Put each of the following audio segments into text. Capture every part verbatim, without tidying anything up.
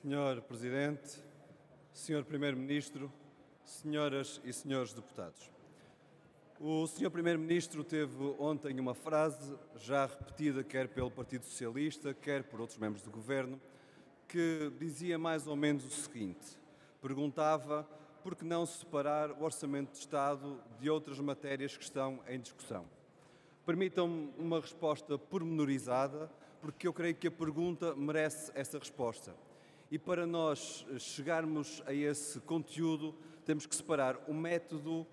senhor Presidente, senhor Primeiro-Ministro, senhoras e senhores deputados. O senhor Primeiro-Ministro teve ontem uma frase, já repetida quer pelo Partido Socialista, quer por outros membros do Governo, que dizia mais ou menos o seguinte: perguntava por que não separar o Orçamento de Estado de outras matérias que estão em discussão. Permitam-me uma resposta pormenorizada, porque eu creio que a pergunta merece essa resposta. E para nós chegarmos a esse conteúdo, temos que separar o método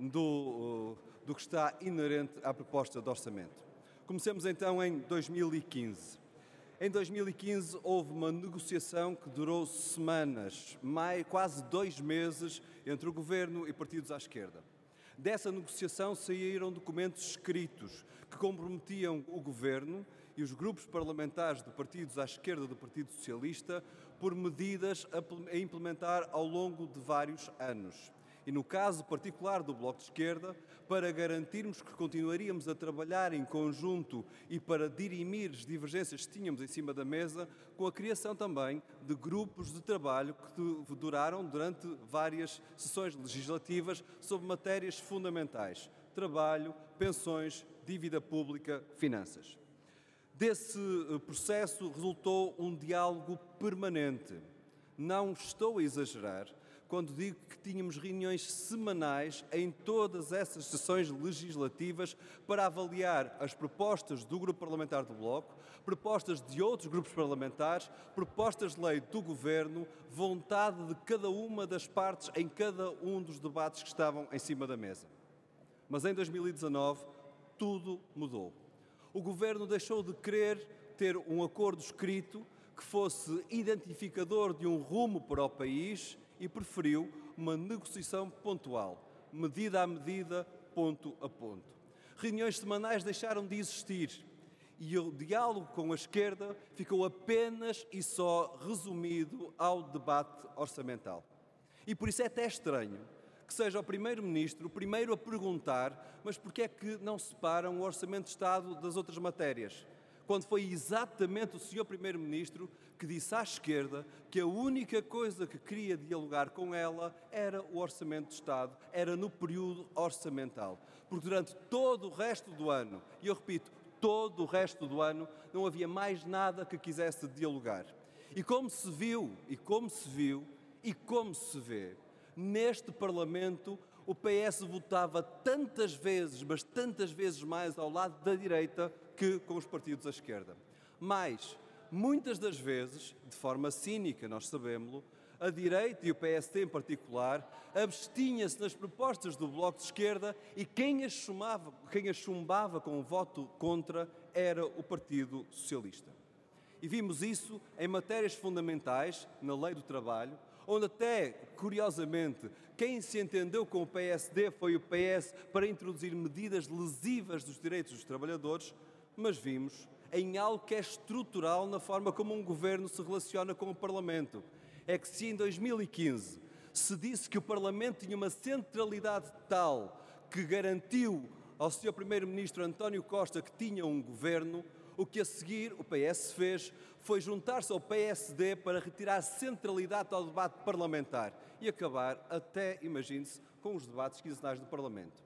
do, do que está inerente à proposta de orçamento. Comecemos então em dois mil e quinze. Em dois mil e quinze houve uma negociação que durou semanas, mais, quase dois meses, entre o Governo e partidos à esquerda. Dessa negociação saíram documentos escritos que comprometiam o Governo e os grupos parlamentares de partidos à esquerda do Partido Socialista por medidas a implementar ao longo de vários anos. E no caso particular do Bloco de Esquerda, para garantirmos que continuaríamos a trabalhar em conjunto e para dirimir as divergências que tínhamos em cima da mesa, com a criação também de grupos de trabalho que duraram durante várias sessões legislativas sobre matérias fundamentais: trabalho, pensões, dívida pública, finanças. Desse processo resultou um diálogo permanente. Não estou a exagerar quando digo que tínhamos reuniões semanais em todas essas sessões legislativas para avaliar as propostas do Grupo Parlamentar do Bloco, propostas de outros grupos parlamentares, propostas de lei do Governo, vontade de cada uma das partes em cada um dos debates que estavam em cima da mesa. Mas em dois mil e dezanove tudo mudou. O Governo deixou de querer ter um acordo escrito que fosse identificador de um rumo para o país e preferiu uma negociação pontual, medida a medida, ponto a ponto. Reuniões semanais deixaram de existir e o diálogo com a esquerda ficou apenas e só resumido ao debate orçamental. E por isso é até estranho que seja o Primeiro-Ministro o primeiro a perguntar: mas porquê é que não separam o Orçamento de Estado das outras matérias? Quando foi exatamente o senhor Primeiro-Ministro que disse à esquerda que a única coisa que queria dialogar com ela era o Orçamento de Estado, era no período orçamental. Porque durante todo o resto do ano, e eu repito, todo o resto do ano, não havia mais nada que quisesse dialogar. E como se viu, e como se viu, e como se vê, neste Parlamento o P S votava tantas vezes, mas tantas vezes mais ao lado da direita que com os partidos à esquerda. Mas, muitas das vezes, de forma cínica, nós sabemos-lo, a direita e o P S D em particular abstinha-se nas propostas do Bloco de Esquerda e quem as chumbava, quem as chumbava com o voto contra era o Partido Socialista. E vimos isso em matérias fundamentais, na Lei do Trabalho, onde até, curiosamente, quem se entendeu com o P S D foi o P S para introduzir medidas lesivas dos direitos dos trabalhadores, mas vimos em algo que é estrutural na forma como um governo se relaciona com o Parlamento. É que se em dois mil e quinze se disse que o Parlamento tinha uma centralidade tal que garantiu ao senhor Primeiro-Ministro António Costa que tinha um governo, o que a seguir o P S fez foi juntar-se ao P S D para retirar centralidade ao debate parlamentar e acabar até, imagine-se, com os debates quinzenais do Parlamento.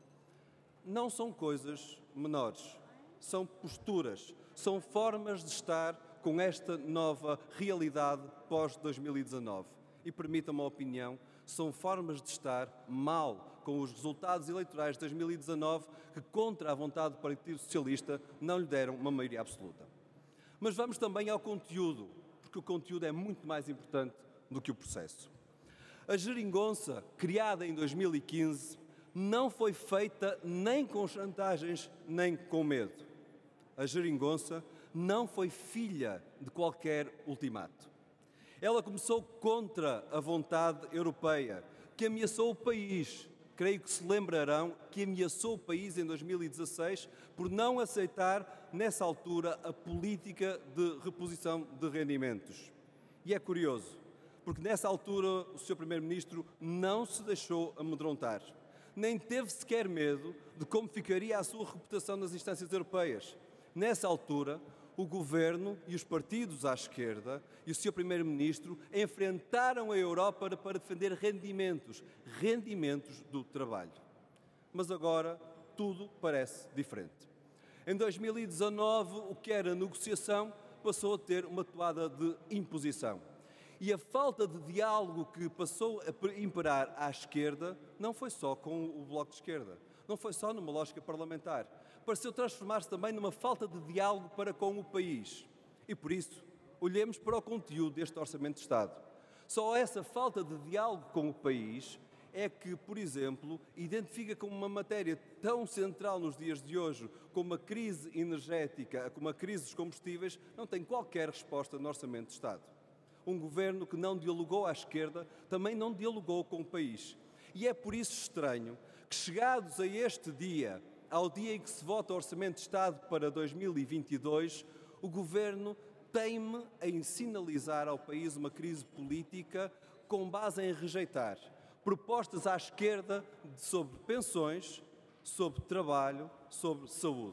Não são coisas menores, são posturas, são formas de estar com esta nova realidade pós dois mil e dezanove. E permitam-me a opinião, são formas de estar mal com os resultados eleitorais de dois mil e dezanove que, contra a vontade do Partido Socialista, não lhe deram uma maioria absoluta. Mas vamos também ao conteúdo, porque o conteúdo é muito mais importante do que o processo. A geringonça, criada em dois mil e quinze, não foi feita nem com chantagens nem com medo. A geringonça não foi filha de qualquer ultimato. Ela começou contra a vontade europeia, que ameaçou o país. Creio que se lembrarão que ameaçou o país em dois mil e dezasseis por não aceitar, nessa altura, a política de reposição de rendimentos. E é curioso, porque nessa altura o senhor Primeiro-Ministro não se deixou amedrontar. Nem teve sequer medo de como ficaria a sua reputação nas instâncias europeias. Nessa altura, o Governo e os partidos à esquerda e o senhor Primeiro-Ministro enfrentaram a Europa para defender rendimentos, rendimentos do trabalho. Mas agora tudo parece diferente. Em dois mil e dezanove, o que era negociação passou a ter uma toada de imposição. E a falta de diálogo que passou a imperar à esquerda não foi só com o Bloco de Esquerda, não foi só numa lógica parlamentar. Pareceu transformar-se também numa falta de diálogo para com o país. E por isso, olhemos para o conteúdo deste Orçamento de Estado. Só essa falta de diálogo com o país é que, por exemplo, identifica como uma matéria tão central nos dias de hoje, como a crise energética, como a crise dos combustíveis, não tem qualquer resposta no Orçamento de Estado. Um governo que não dialogou à esquerda também não dialogou com o país. E é por isso estranho que, chegados a este dia, ao dia em que se vota o Orçamento de Estado para dois mil e vinte e dois, o governo teime em sinalizar ao país uma crise política com base em rejeitar propostas à esquerda sobre pensões, sobre trabalho, sobre saúde.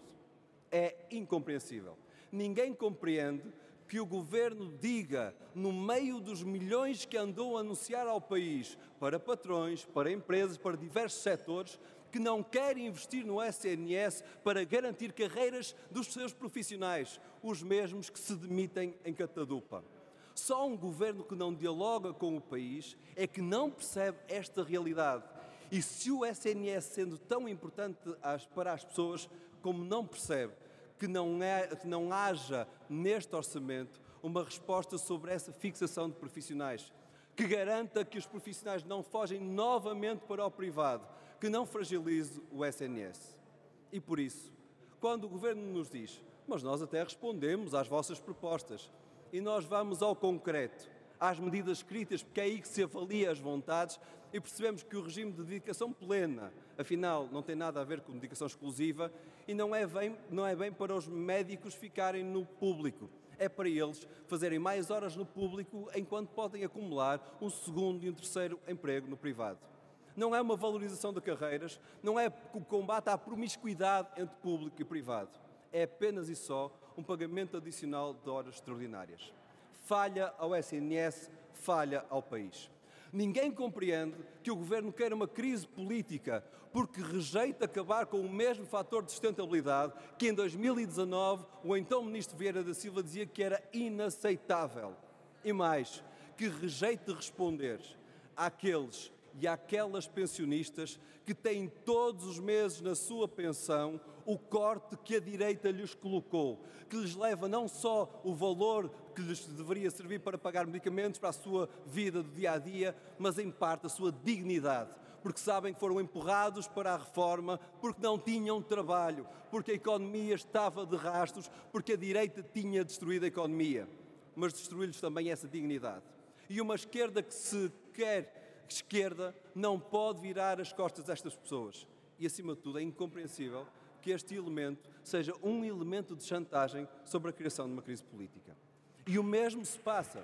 É incompreensível. Ninguém compreende que o Governo diga, no meio dos milhões que andou a anunciar ao país, para patrões, para empresas, para diversos setores, que não quer investir no S N S para garantir carreiras dos seus profissionais, os mesmos que se demitem em catadupa. Só um governo que não dialoga com o país é que não percebe esta realidade. E se o S N S, sendo tão importante para as pessoas, como não percebe que não, é, que não haja neste orçamento uma resposta sobre essa fixação de profissionais, que garanta que os profissionais não fogem novamente para o privado, que não fragilize o S N S. E por isso, quando o governo nos diz, mas nós até respondemos às vossas propostas, e nós vamos ao concreto, às medidas escritas, porque é aí que se avalia as vontades e percebemos que o regime de dedicação plena, afinal, não tem nada a ver com dedicação exclusiva e não é bem, não é bem para os médicos ficarem no público. É para eles fazerem mais horas no público enquanto podem acumular um segundo e um terceiro emprego no privado. Não é uma valorização de carreiras, não é o combate à promiscuidade entre público e privado. É apenas e só um pagamento adicional de horas extraordinárias. Falha ao S N S, falha ao país. Ninguém compreende que o Governo quer uma crise política porque rejeita acabar com o mesmo fator de sustentabilidade que em dois mil e dezanove o então Ministro Vieira da Silva dizia que era inaceitável. E mais, que rejeita responder àqueles e àquelas pensionistas que têm todos os meses na sua pensão o corte que a direita lhes colocou, que lhes leva não só o valor que lhes deveria servir para pagar medicamentos para a sua vida do dia-a-dia, mas em parte a sua dignidade, porque sabem que foram empurrados para a reforma, porque não tinham trabalho, porque a economia estava de rastros, porque a direita tinha destruído a economia, mas destruiu-lhes também essa dignidade. E uma esquerda que se quer esquerda não pode virar as costas a estas pessoas. E, acima de tudo, é incompreensível que este elemento seja um elemento de chantagem sobre a criação de uma crise política. E o mesmo se passa.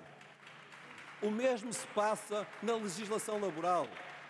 O mesmo se passa na legislação laboral.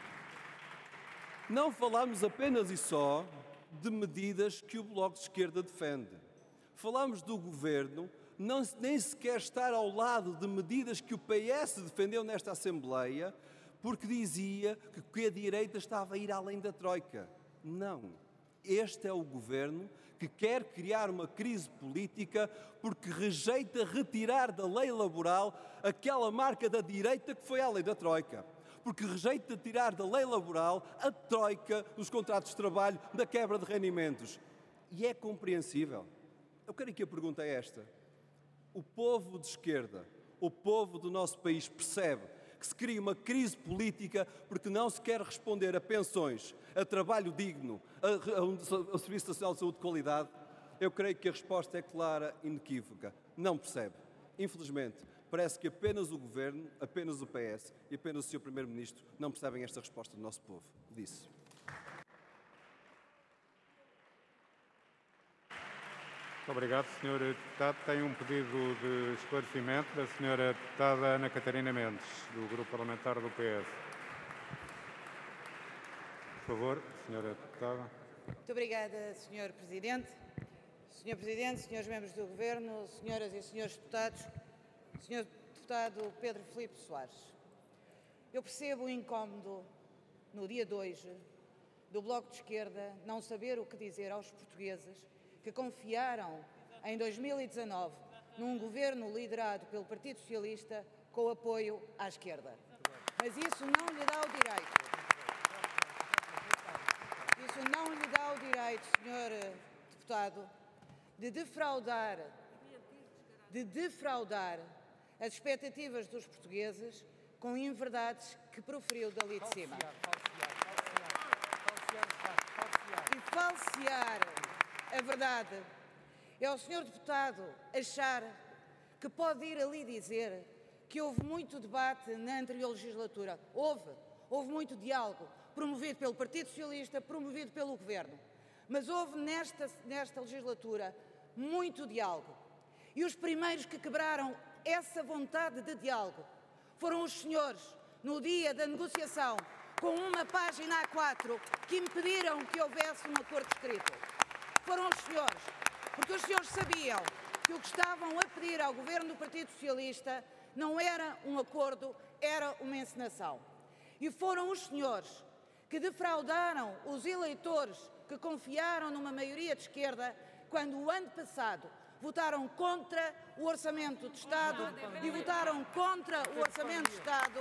Não falamos apenas e só de medidas que o Bloco de Esquerda defende. Falamos do Governo não, nem sequer estar ao lado de medidas que o P S defendeu nesta Assembleia, porque dizia que a direita estava a ir além da Troika. Não. Este é o Governo que quer criar uma crise política porque rejeita retirar da lei laboral aquela marca da direita que foi à lei da Troika. Porque rejeita tirar da lei laboral a Troika dos contratos de trabalho, da quebra de rendimentos. E é compreensível. Eu quero que a pergunta é esta. O povo de esquerda, o povo do nosso país percebe que se cria uma crise política porque não se quer responder a pensões, a trabalho digno, a, a um, a Serviço Nacional de Saúde de qualidade? Eu creio que a resposta é clara e inequívoca. Não percebe. Infelizmente, parece que apenas o Governo, apenas o P S e apenas o senhor Primeiro-Ministro não percebem esta resposta do nosso povo. Disse. Muito obrigado, senhor Deputado. Tem um pedido de esclarecimento da senhora Deputada Ana Catarina Mendes, do Grupo Parlamentar do P S. Por favor, senhora Deputada. Muito obrigada, senhor Presidente. senhor Presidente, senhores membros do Governo, senhoras e senhores deputados, senhor Deputado Pedro Filipe Soares, eu percebo o incómodo no dia de hoje do Bloco de Esquerda não saber o que dizer aos portugueses que confiaram em dois mil e dezanove num governo liderado pelo Partido Socialista com apoio à esquerda. Mas isso não lhe dá o direito. Isso não lhe dá o direito, senhor Deputado, de defraudar, de defraudar as expectativas dos portugueses com inverdades que proferiu dali de cima. E falsear a verdade é o senhor Deputado achar que pode ir ali dizer que houve muito debate na anterior legislatura. Houve, houve muito diálogo, promovido pelo Partido Socialista, promovido pelo Governo. Mas houve nesta, nesta legislatura muito diálogo. E os primeiros que quebraram essa vontade de diálogo foram os senhores, no dia da negociação, com uma página A quatro, que impediram que houvesse um acordo escrito. Foram os senhores, porque os senhores sabiam que o que estavam a pedir ao Governo do Partido Socialista não era um acordo, era uma encenação. E foram os senhores que defraudaram os eleitores que confiaram numa maioria de esquerda quando, o ano passado, votaram contra o Orçamento de Estado e votaram contra o Orçamento de Estado,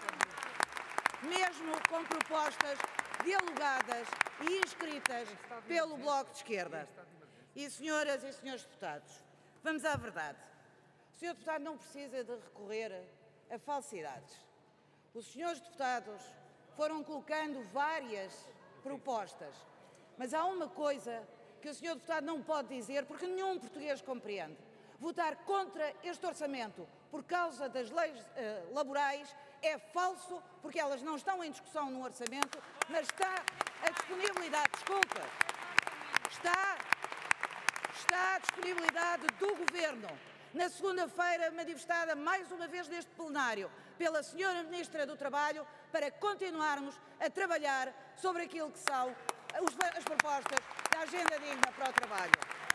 mesmo com propostas dialogadas e inscritas pelo Bloco de Esquerda. E, senhoras e senhores deputados, vamos à verdade. O senhor deputado não precisa de recorrer a falsidades. Os senhores deputados foram colocando várias propostas, mas há uma coisa que o senhor deputado não pode dizer, porque nenhum português compreende. Votar contra este orçamento por causa das leis eh, laborais é falso, porque elas não estão em discussão no orçamento, mas está a disponibilidade, desculpa, está, está a disponibilidade do Governo, na segunda-feira manifestada mais uma vez neste plenário pela senhora Ministra do Trabalho, para continuarmos a trabalhar sobre aquilo que são as propostas da Agenda Digna para o Trabalho.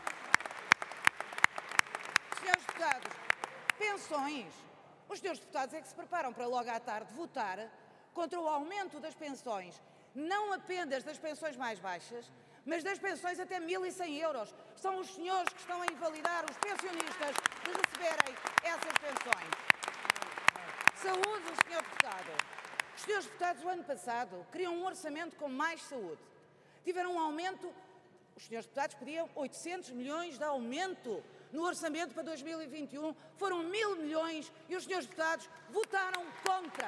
Senhores deputados, pensões. Os senhores deputados é que se preparam para logo à tarde votar contra o aumento das pensões, não apenas das pensões mais baixas, mas das pensões até mil e cem euros. São os senhores que estão a invalidar os pensionistas de receberem essas pensões. Saúde, senhor deputado. Os senhores deputados, o ano passado, queriam um orçamento com mais saúde. Tiveram um aumento, os senhores deputados pediam oitocentos milhões de aumento no orçamento para dois mil e vinte e um, foram mil milhões e os senhores deputados votaram contra.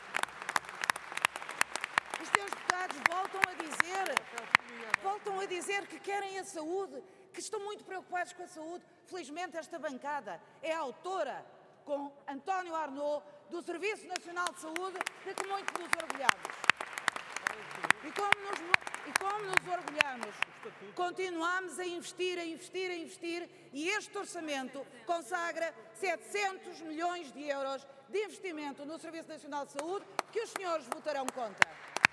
Os senhores deputados voltam a dizer, voltam a dizer que querem a saúde, que estão muito preocupados com a saúde. Felizmente esta bancada é autora, com António Arnaud, do Serviço Nacional de Saúde, de que muito nos orgulhamos. E como nos, e como nos orgulhamos, continuamos a investir, a investir, a investir, e este orçamento consagra setecentos milhões de euros de investimento no Serviço Nacional de Saúde, que os senhores votarão contra.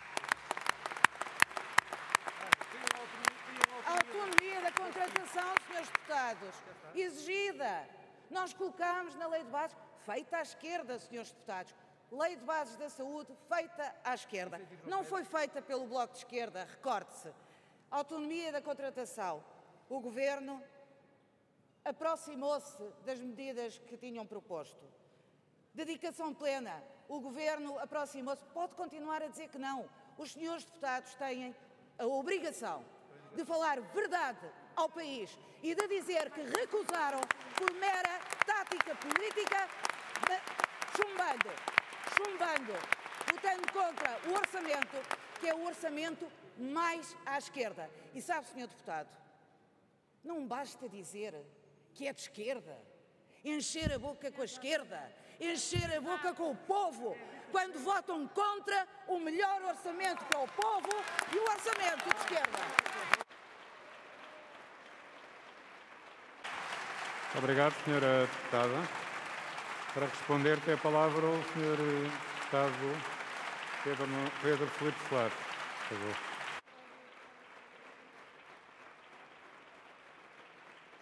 A autonomia da contratação, senhores deputados, exigida. Nós colocámos na Lei de Bases, feita à esquerda, senhores deputados, Lei de Bases da Saúde feita à esquerda. Não foi feita pelo Bloco de Esquerda, recorde-se. Autonomia da contratação. O Governo aproximou-se das medidas que tinham proposto. Dedicação plena. O Governo aproximou-se. Pode continuar a dizer que não. Os senhores deputados têm a obrigação de falar verdade ao país e de dizer que recusaram por mera tática política, chumbando, chumbando, votando contra o orçamento, que é o orçamento mais à esquerda. E sabe, senhor deputado, não basta dizer que é de esquerda, encher a boca com a esquerda, encher a boca com o povo, quando votam contra o melhor orçamento para o povo e o orçamento de esquerda. Obrigado, senhora deputada. Para responder, tem a palavra o senhor deputado Pedro, Pedro Filipe Soares. Por favor.